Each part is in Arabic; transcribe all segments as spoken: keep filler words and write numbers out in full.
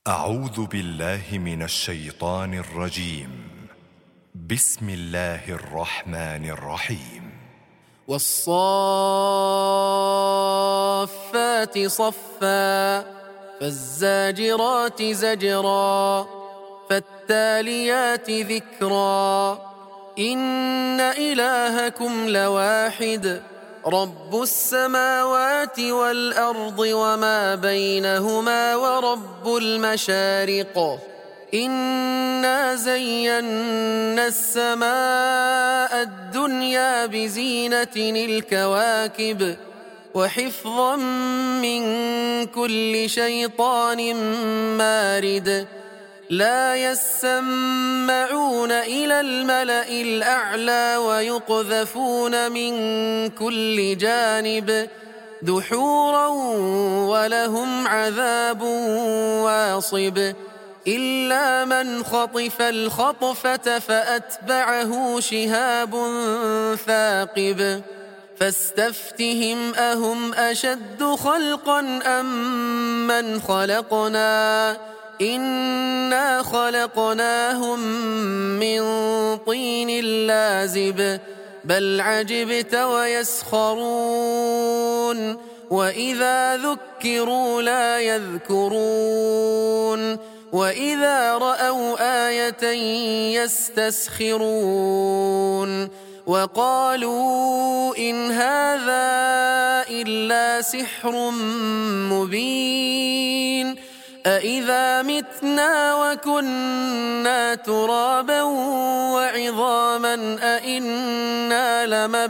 أعوذ بالله من الشيطان الرجيم. بسم الله الرحمن الرحيم. والصافات صفا فالزاجرات زجرا فالتاليات ذكرا إن إلهكم لواحد رب السماوات والأرض وما بينهما ورب المشارق إنا زينا السماء الدنيا بزينة الكواكب وحفظا من كل شيطان مارد لا يسمعون إلى الملأ الأعلى ويقذفون من كل جانب دحورا ولهم عذاب واصب إلا من خطف الخطفة فأتبعه شهاب ثاقب فاستفتهم أهم أشد خلقا أم من خلقنا إنا خلقناهم من طين لازب بل عجبت ويسخرون وإذا ذكروا لا يذكرون وإذا رأوا آية يستسخرون وقالوا إن هذا إلا سحر مبين أإذا متنا وكنا ترابا وعظاما أإنا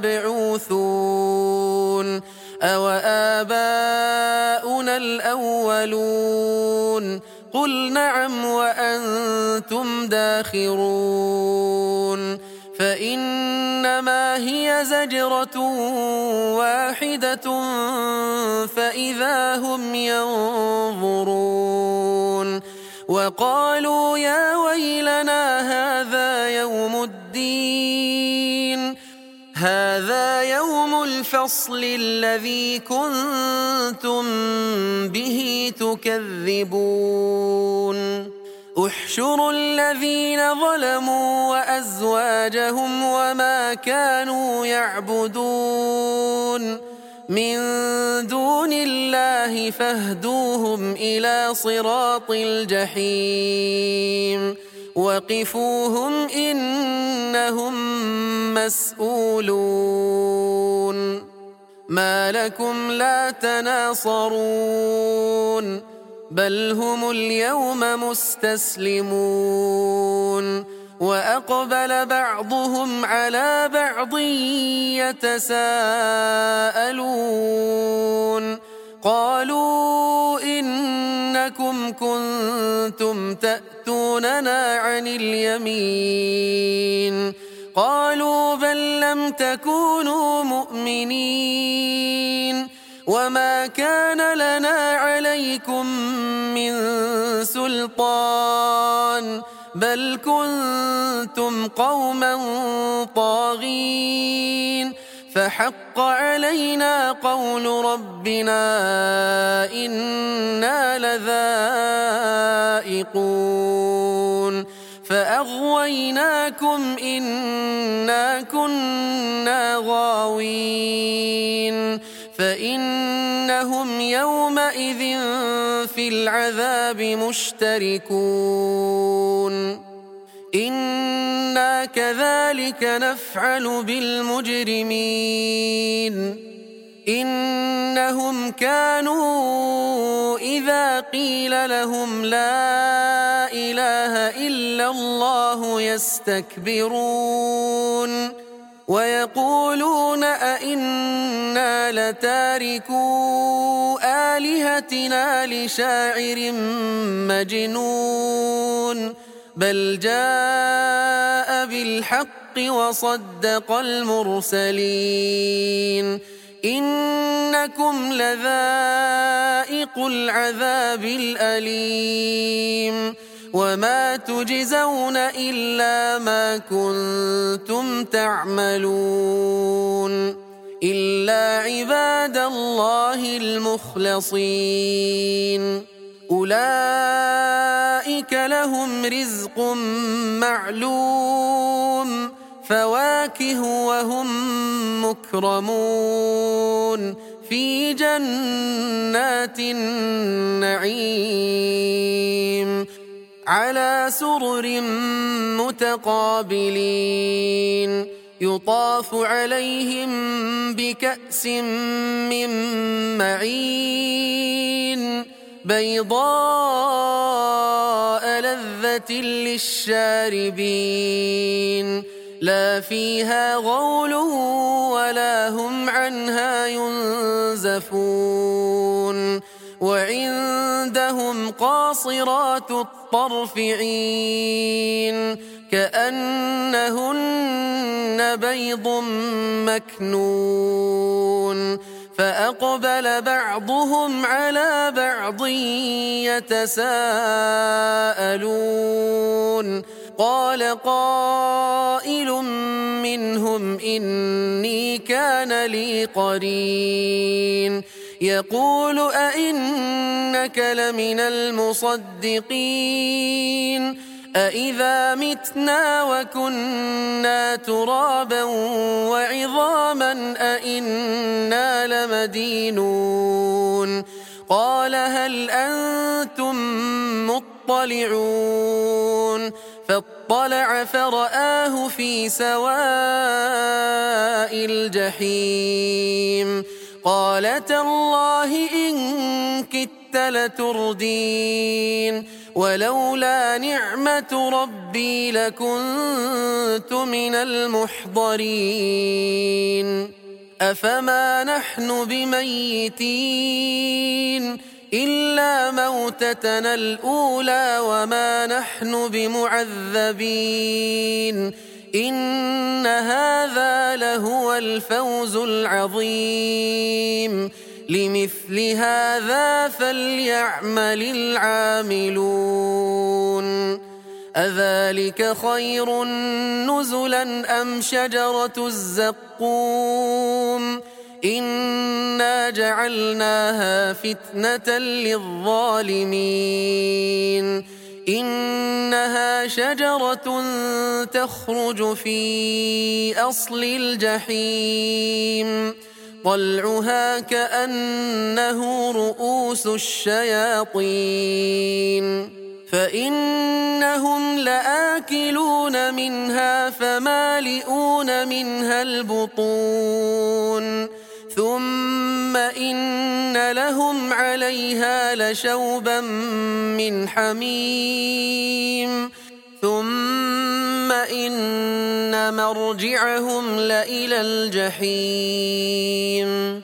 لمبعوثون أو آباؤنا الأولون قل نعم وأنتم داخرون فإنما هي زجرة واحدة فإذا هم ينظرون وقالوا يا ويلنا هذا يوم الدين هذا يوم الفصل الذي كنتم به تكذبون احشروا الذين ظلموا وأزواجهم وما كانوا يعبدون من دون الله فاهدوهم إلى صراط الجحيم وقفوهم إنهم مسؤولون ما لكم لا تناصرون بل هم اليوم مستسلمون وأقبل بعضهم على بعض يتساءلون قالوا إنكم كنتم تأتوننا عن اليمين قالوا بل لم تكونوا مؤمنين وما كان لنا عليكم من سلطان بل كنتم قوما طاغين فحق علينا قول ربنا إنا لذائقون فأغويناكم إنا كنا غاوين فإنهم يومئذ في العذاب مشتركون إنا كذلك نفعل بالمجرمين إنهم كانوا إذا قيل لهم لا إله إلا الله يستكبرون ويقولون أئنا لتاركو آلهتنا لشاعر مجنون بل جاء بالحق وصدق المرسلين إنكم لذائق العذاب الأليم وما تجزون إلا ما كنتم تعملون إلا عباد الله المخلصين أولئك أولئك لهم رزق معلوم فواكه وهم مكرمون في جنات النعيم على سرر متقابلين يطاف عليهم بكأس من معين بيضاء لذة للشاربين لا فيها غول ولا هم عنها ينزفون وعندهم قاصرات الطرف عين كأنهن بيض مكنون فأقبل بعضهم على بعض يتساءلون قال قائل منهم إني كان لي قرين يقول أئنك لمن المصدقين أإذا متنا وكنا ترابا وعظاما أئنا لمدينون قال هل أنتم مطلعون فاطلع فرآه في سواء الجحيم قال تالله إن كدت لتردين ولولا نعمة ربي لكنت من المحضرين أفما نحن بميتين إلا موتتنا الأولى وما نحن بمعذبين إن هذا لهو الفوز العظيم لمثل هذا فليعمل العاملون أذلك خير نزلا أم شجرة الزقوم إنا جعلناها فتنة للظالمين إنها شجرة تخرج في أصل الجحيم طلعها كأنه رؤوس الشياطين فإنهم لآكلون منها فمالئون منها البطون ثم إن لهم عليها لشوبا من حميم ثم إن مرجعهم لإلى الجحيم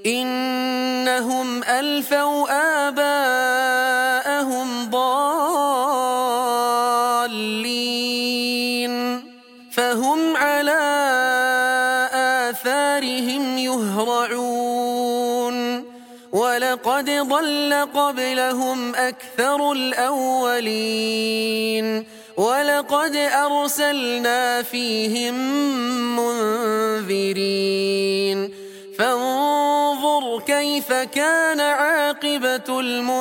إنهم ألفوا آباءهم ضالين فهم على آثارهم يهرعون ولقد ضل قبلهم أكثر الأولين ولقد أرسلنا فيهم منذرين فانظر كيف كان عاقبة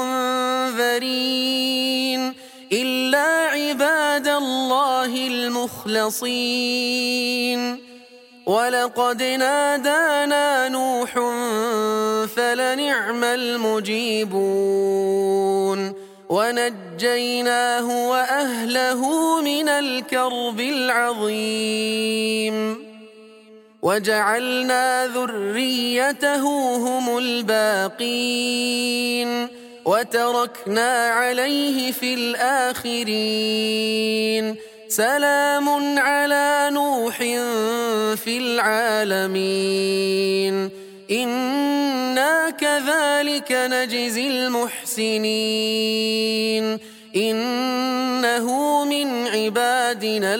المنذرين إلا عباد الله المخلصين ولقد نادانا نوح فلنعم المجيبون ونجيناه وأهله من الكرب العظيم وجعلنا ذريته هم الباقين وتركنا عليه في الآخرين سلام على نوح في العالمين إنا كذلك نجزي المحسنين إنه من عبادنا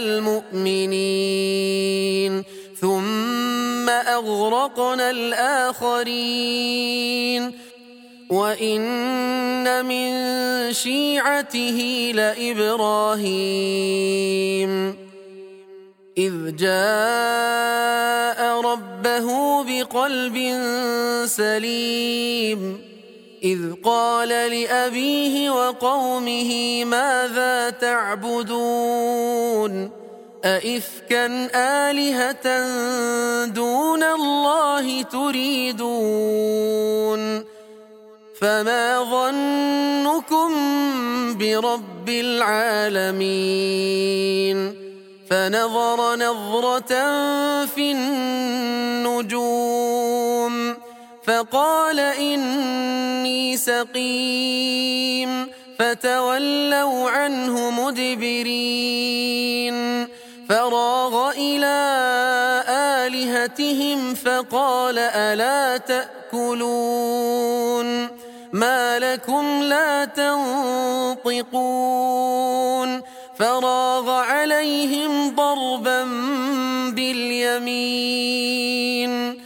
المؤمنين ثم أغرقنا الآخرين وإن من شيعته لإبراهيم إذ جاء ربه بقلب سليم إذ قال لأبيه وقومه ماذا تعبدون أئفكا آلهة دون الله تريدون فما ظنكم برب العالمين فنظر نظرة في النجوم فقال إني سقيم فتولوا عنه مدبرين فراغ إلى آلهتهم فقال ألا تأكلون ما لكم لا تنطقون فراغ عليهم ضربا باليمين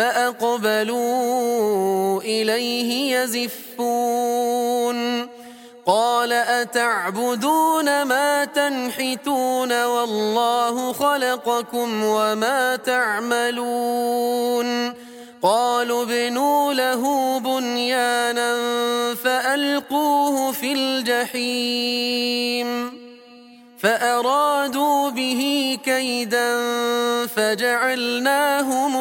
فأقبلوا إليه يزفون قال أتعبدون ما تنحتون والله خلقكم وما تعملون قالوا ابنوا له بنيانا فألقوه في الجحيم فأرادوا به كيدا فجعلناهم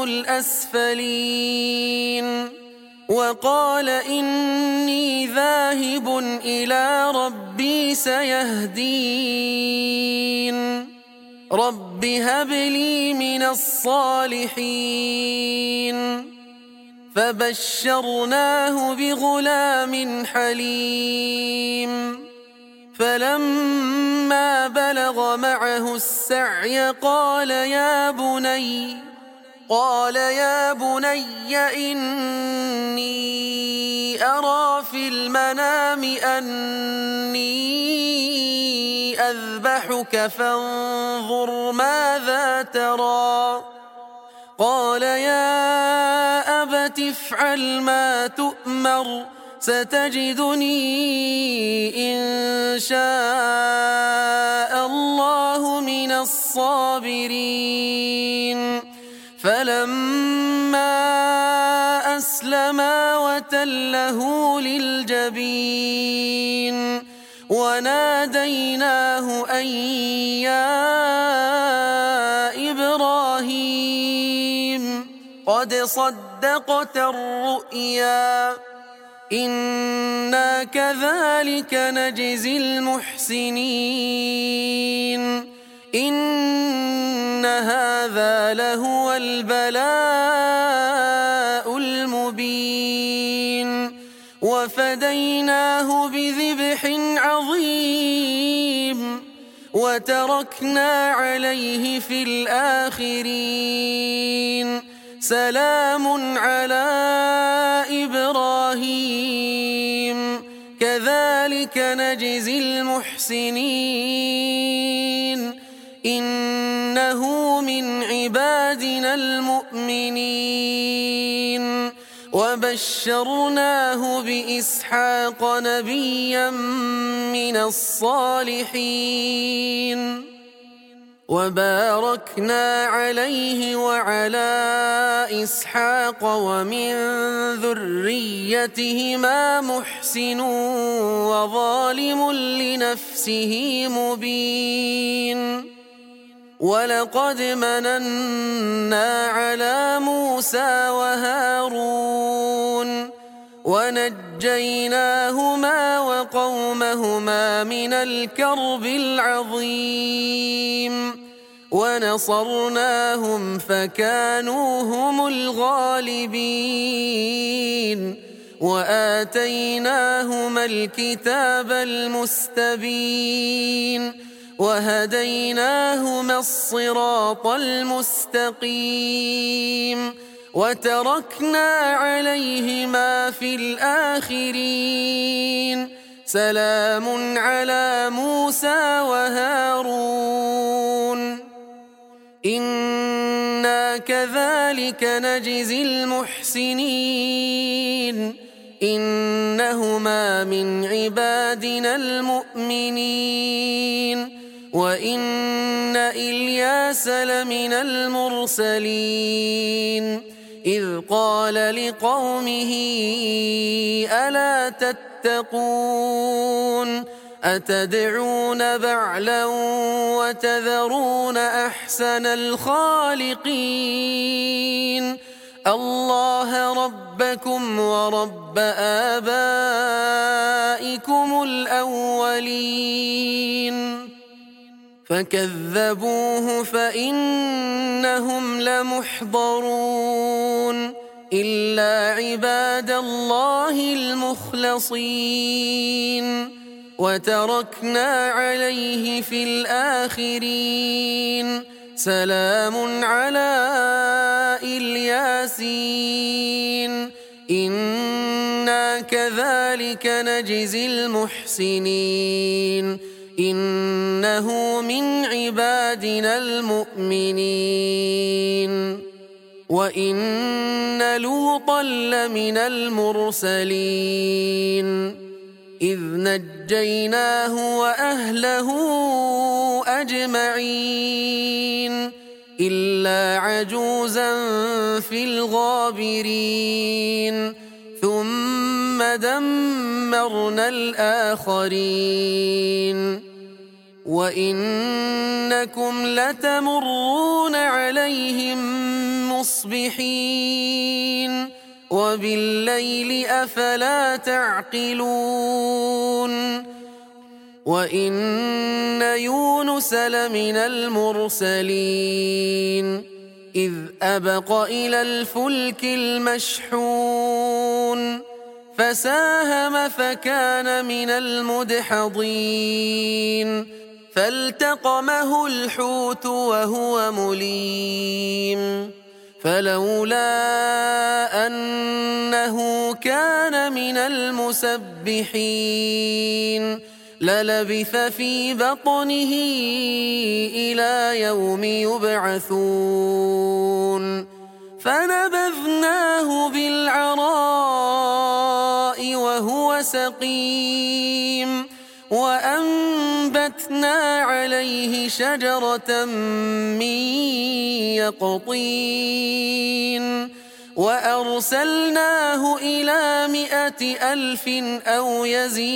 الأسفلين وقال إني ذاهب إلى ربي سيهدين رب هب لي من الصالحين فبشرناه بغلام حليم فلما بلغ معه السعي قال يا بني قال يا بني إني أرى في المنام أني أذبحك فانظر ماذا ترى قال يا أبت افعل ما تؤمر ستجدني إن شاء الله من الصابرين فلما أسلما وتله للجبين وناديناه أن يا إبراهيم قد صدقت الرؤيا إنا كذلك نجزي المحسنين إن هذا لهو البلاء المبين وفديناه بذبح عظيم وتركنا عليه في الآخرين سلام على إبراهيم كذلك نجزي المحسنين إنه من عبادنا المؤمنين وبشرناه بإسحاق نبيا من الصالحين وباركنا عليه وعلى إسحاق ومن ذريتهما محسن وظالم لنفسه مبين ولقد مننا على موسى وهارون ونجيناهما وقومهما من الكرب العظيم ونصرناهم فكانوا هم الغالبين وآتيناهما الكتاب المستبين وهديناهما الصراط المستقيم وتركنا عليهما في الآخرين سلام على موسى وهارون إنا كذلك نجزي المحسنين إنهما من عبادنا المؤمنين وإن إلياس لمن المرسلين إذ قال لقومه ألا تتقون أتدعون بعلا وتذرون أحسن الخالقين الله ربكم ورب آبائكم الأولين فكذبوه فإنهم لمحضرون إلا عباد الله المخلصين وتركنا عليه في الآخرين سلام على الياسين إنا كذلك نجزي المحسنين إنه من عبادنا المؤمنين وإن لوطا لمن المرسلين إذ نجيناه وأهله أجمعين إلا عجوزا في الغابرين ثم دمرنا الآخرين وإنكم لتمرون عليهم مصبحين وبالليل أفلا تعقلون وإن يونس لمن المرسلين إذ أبق إلى الفلك المشحون فساهم فكان من المدحضين فالتقمه الحوت وهو مليم فلولا أنه كان من المسبحين للبث في بطنه إلى يوم يبعثون فنبذناه بالعراء وهو سقيم وأنبتنا عليه شجرة من يقطين وأرسلناه إلى مائة ألف أو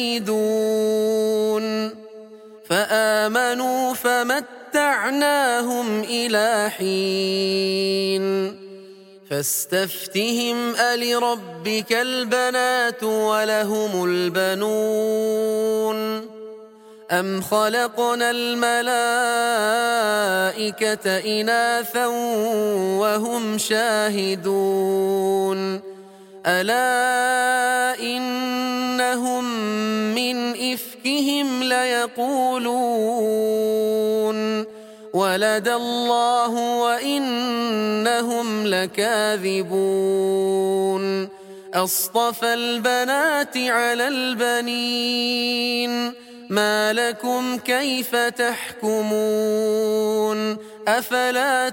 يزيدون فآمنوا فمتعناهم إلى حين فاستفتهم ألربك البنات ولهم البنون أم خلقنا الملائكة إناثا وهم شاهدون ألا إنهم من إفكهم ليقولون ولد الله وإنهم لكاذبون أصطفى البنات على البنين ما لكم كيف تحكمون أفلا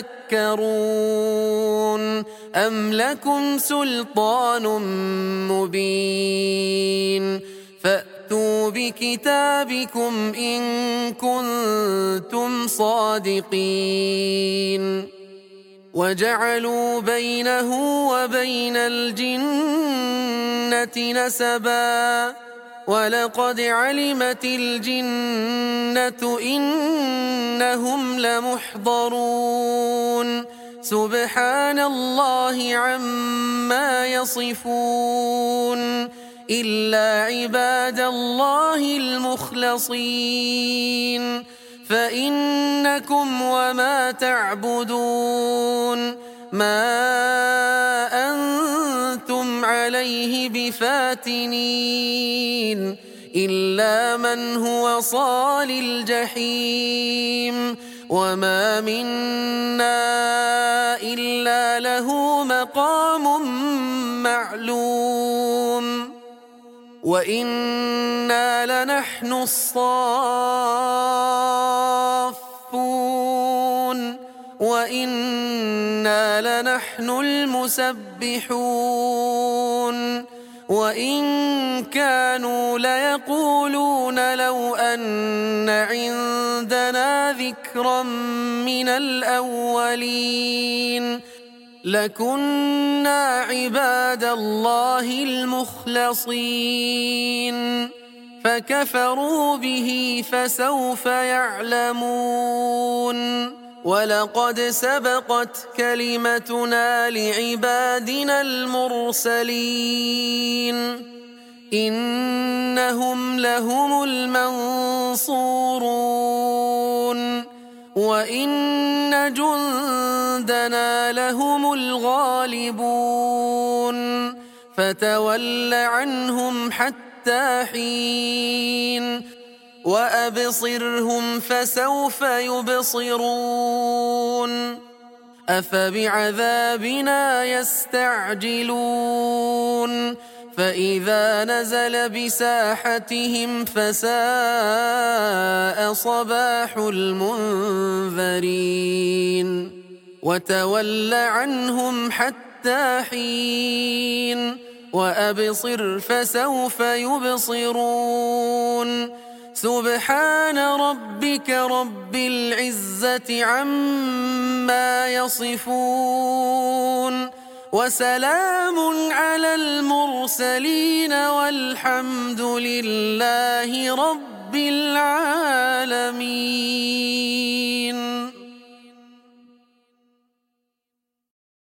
تذكرون أم لكم سلطان مبين فأتوا بكتابكم إن كنتم صادقين وجعلوا بينه وبين الجنة نسبا ولقد علمت الجنة إنهم لمحضرون سبحان الله عما يصفون إلا عباد الله المخلصين فإنكم وما تعبدون ما أنتم عليه بفاتنين إلا من هو صال الجحيم وما منا إلا له مقام معلوم وإنا لنحن الصافون وإنا لنحن المسبحون وإن كانوا ليقولون لو أن عندنا ذكرا من الأولين لكنا عباد الله المخلصين فكفروا به فسوف يعلمون ولقد سبقت كلمتنا لعبادنا المرسلين إنهم لهم المنصورون وإن جندنا لهم الغالبون فتول عنهم حتى حين وأبصرهم فسوف يبصرون أفبعذابنا يستعجلون فإذا نزل بساحتهم فساء صباح المنذرين وتول عنهم حتى حين وأبصر فسوف يبصرون سبحان ربك رب العزة عما يصفون وسلام على المرسلين والحمد لله رب العالمين.